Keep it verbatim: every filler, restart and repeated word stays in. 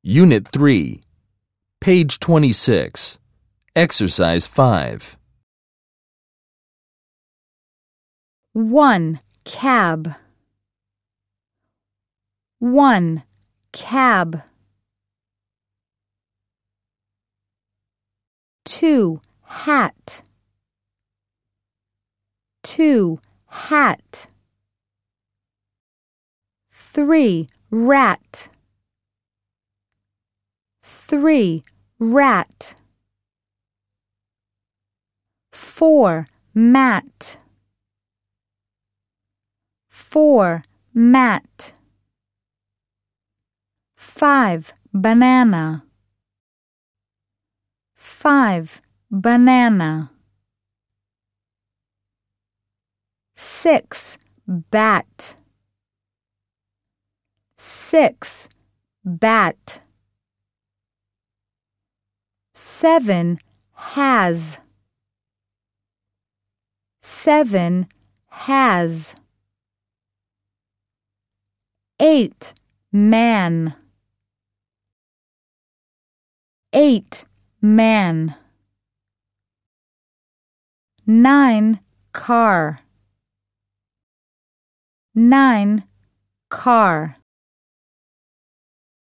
Unit three, page twenty-six, Exercise five. One cab. One cab. Two hat. Two hat. Three rat. Three rat. Four mat. Four mat. Five banana. Five banana. Six bat. Six bat. Seven has. Seven has. Eight man. Eight man. Nine car. Nine car.